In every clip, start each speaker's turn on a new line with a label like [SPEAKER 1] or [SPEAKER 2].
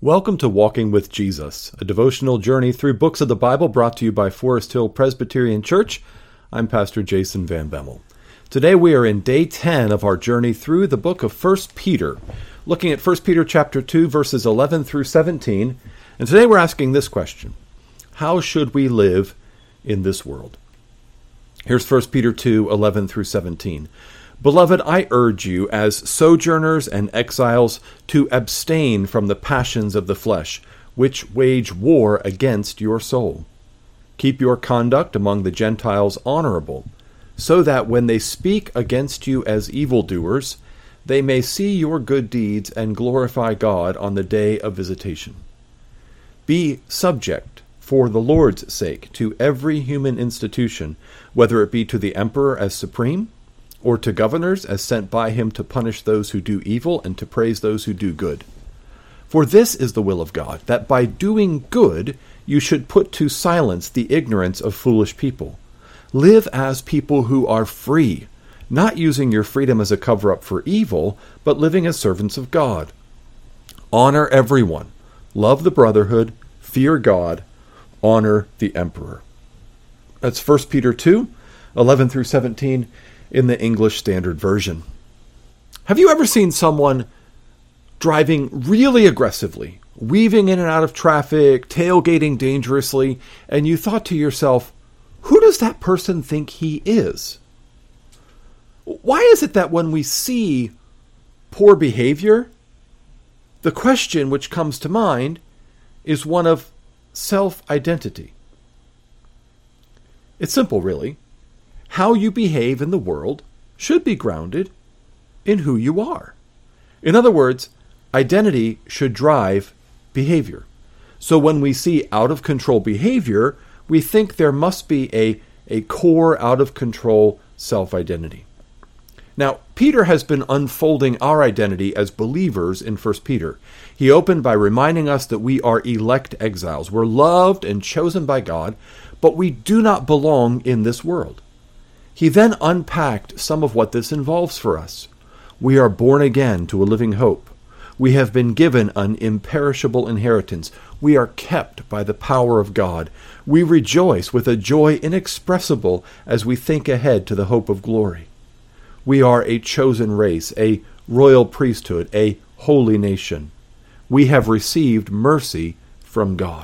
[SPEAKER 1] Welcome to Walking with Jesus, a devotional journey through books of the Bible brought to you by Forest Hill Presbyterian Church. I'm Pastor Jason Van Bemmel. Today we are in day 10 of our journey through the book of 1 Peter, looking at 1 Peter chapter 2, verses 11 through 17. And today we're asking this question: how should we live in this world? Here's 1 Peter 2, 11 through 17. Beloved, I urge you, as sojourners and exiles, to abstain from the passions of the flesh, which wage war against your soul. Keep your conduct among the Gentiles honorable, so that when they speak against you as evildoers, they may see your good deeds and glorify God on the day of visitation. Be subject, for the Lord's sake, to every human institution, whether it be to the emperor as supreme, or to governors as sent by him to punish those who do evil and to praise those who do good. For this is the will of God, that by doing good you should put to silence the ignorance of foolish people. Live as people who are free, not using your freedom as a cover-up for evil, but living as servants of God. Honor everyone, love the brotherhood, fear God, honor the emperor. That's 1 Peter 2, 11 through 17, in the English Standard Version. Have you ever seen someone driving really aggressively, weaving in and out of traffic, tailgating dangerously, and you thought to yourself, who does that person think he is? Why is it that when we see poor behavior, the question which comes to mind is one of self-identity? It's simple, really. How you behave in the world should be grounded in who you are. In other words, identity should drive behavior. So when we see out-of-control behavior, we think there must be a core out-of-control self-identity. Now, Peter has been unfolding our identity as believers in 1 Peter. He opened by reminding us that we are elect exiles. We're loved and chosen by God, but we do not belong in this world. He then unpacked some of what this involves for us. We are born again to a living hope. We have been given an imperishable inheritance. We are kept by the power of God. We rejoice with a joy inexpressible as we think ahead to the hope of glory. We are a chosen race, a royal priesthood, a holy nation. We have received mercy from God.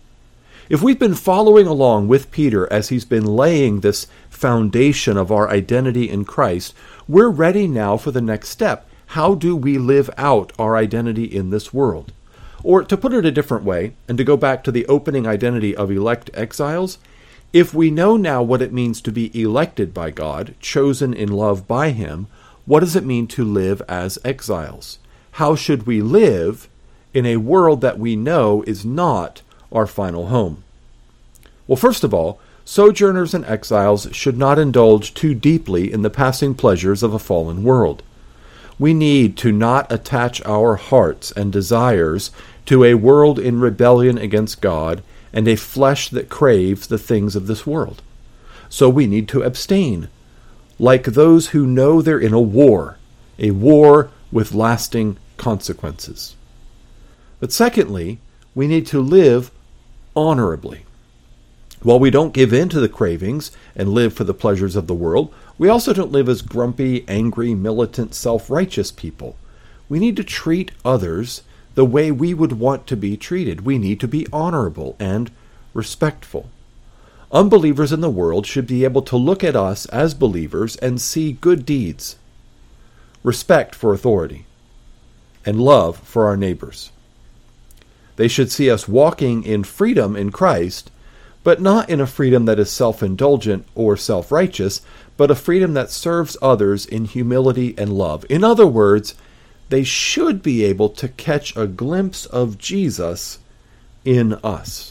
[SPEAKER 1] If we've been following along with Peter as he's been laying this foundation of our identity in Christ, we're ready now for the next step. How do we live out our identity in this world? Or to put it a different way, and to go back to the opening identity of elect exiles, if we know now what it means to be elected by God, chosen in love by Him, what does it mean to live as exiles? How should we live in a world that we know is not our final home? Well, first of all, sojourners and exiles should not indulge too deeply in the passing pleasures of a fallen world. We need to not attach our hearts and desires to a world in rebellion against God and a flesh that craves the things of this world. So we need to abstain, like those who know they're in a war with lasting consequences. But secondly, we need to live honorably. While we don't give in to the cravings and live for the pleasures of the world, we also don't live as grumpy, angry, militant, self-righteous people. We need to treat others the way we would want to be treated. We need to be honorable and respectful. Unbelievers in the world should be able to look at us as believers and see good deeds, respect for authority, and love for our neighbors. They should see us walking in freedom in Christ, but not in a freedom that is self-indulgent or self-righteous, but a freedom that serves others in humility and love. In other words, they should be able to catch a glimpse of Jesus in us.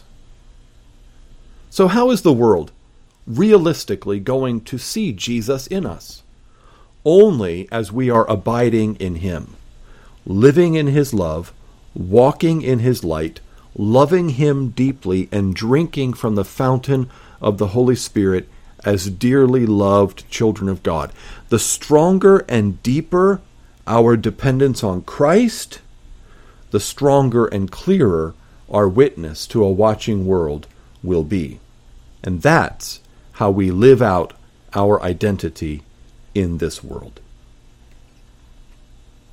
[SPEAKER 1] So how is the world realistically going to see Jesus in us? Only as we are abiding in Him, living in His love, walking in His light, loving Him deeply, and drinking from the fountain of the Holy Spirit as dearly loved children of God. The stronger and deeper our dependence on Christ, the stronger and clearer our witness to a watching world will be. And that's how we live out our identity in this world.